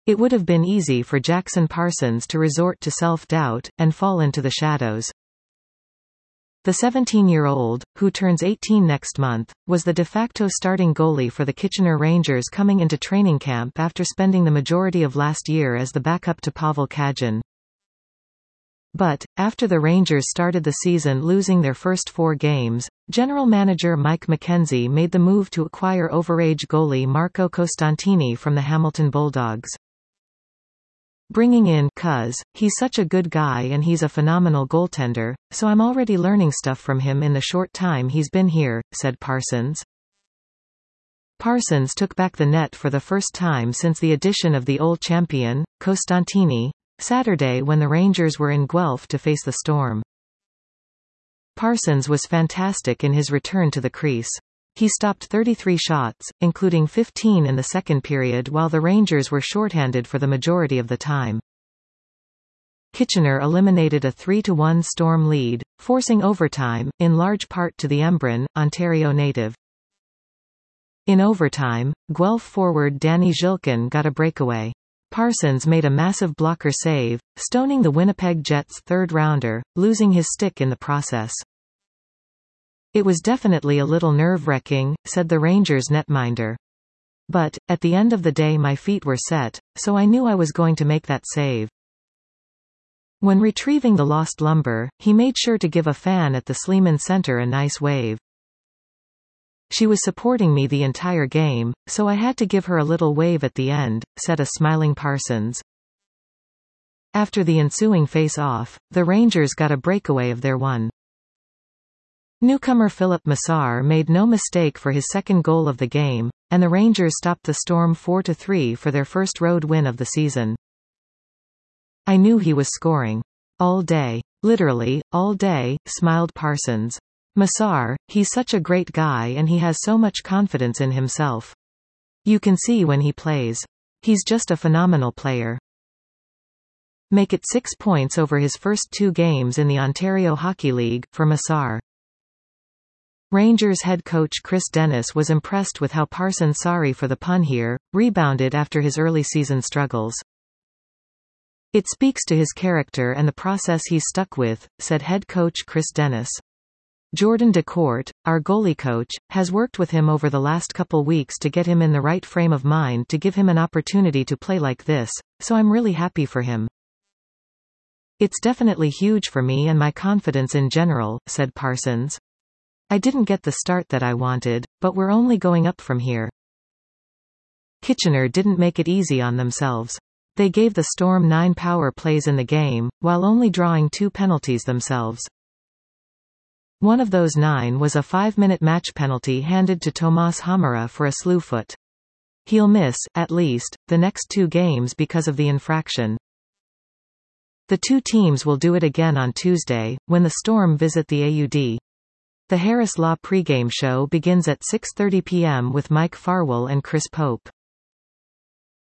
It would have been easy for Jackson Parsons to resort to self-doubt, and fall into the shadows. The 17-year-old, who turns 18 next month, was the de facto starting goalie for the Kitchener Rangers coming into training camp after spending the majority of last year as the backup to Pavel Kajin. But, after the Rangers started the season losing their first 4 games, general manager Mike McKenzie made the move to acquire overage goalie Marco Costantini from the Hamilton Bulldogs. Bringing in "'cause he's such a good guy and he's a phenomenal goaltender, so I'm already learning stuff from him in the short time he's been here," said Parsons. Parsons took back the net for the first time since the addition of the old champion, Costantini, Saturday when the Rangers were in Guelph to face the Storm. Parsons was fantastic in his return to the crease. He stopped 33 shots, including 15 in the second period while the Rangers were shorthanded for the majority of the time. Kitchener eliminated a 3-1 Storm lead, forcing overtime, in large part to the Embrun, Ontario native. In overtime, Guelph forward Danny Zhilkin got a breakaway. Parsons made a massive blocker save, stoning the Winnipeg Jets' third-rounder, losing his stick in the process. "It was definitely a little nerve-wracking," said the Rangers netminder. "But, at the end of the day my feet were set, so I knew I was going to make that save." When retrieving the lost lumber, he made sure to give a fan at the Sleeman Center a nice wave. "She was supporting me the entire game, so I had to give her a little wave at the end," said a smiling Parsons. After the ensuing face-off, the Rangers got a breakaway of their one. Newcomer Philip Massar made no mistake for his second goal of the game, and the Rangers stopped the Storm 4-3 for their first road win of the season. "I knew he was scoring. All day. Literally, all day," smiled Parsons. "Massar, he's such a great guy and he has so much confidence in himself. You can see when he plays. He's just a phenomenal player." Make it 6 points over his first 2 games in the Ontario Hockey League, for Massar. Rangers head coach Chris Dennis was impressed with how Parsons, sorry for the pun here, rebounded after his early season struggles. "It speaks to his character and the process he's stuck with," said head coach Chris Dennis. "Jordan Decourt, our goalie coach, has worked with him over the last couple weeks to get him in the right frame of mind to give him an opportunity to play like this, so I'm really happy for him. It's definitely huge for me and my confidence in general," said Parsons. "I didn't get the start that I wanted, but we're only going up from here." Kitchener didn't make it easy on themselves. They gave the Storm 9 power plays in the game, while only drawing 2 penalties themselves. One of those 9 was a 5-minute match penalty handed to Tomas Hamara for a slew foot. He'll miss, at least, the next 2 games because of the infraction. The 2 teams will do it again on Tuesday, when the Storm visit the AUD. The Harris Law pregame show begins at 6:30 p.m. with Mike Farwell and Chris Pope.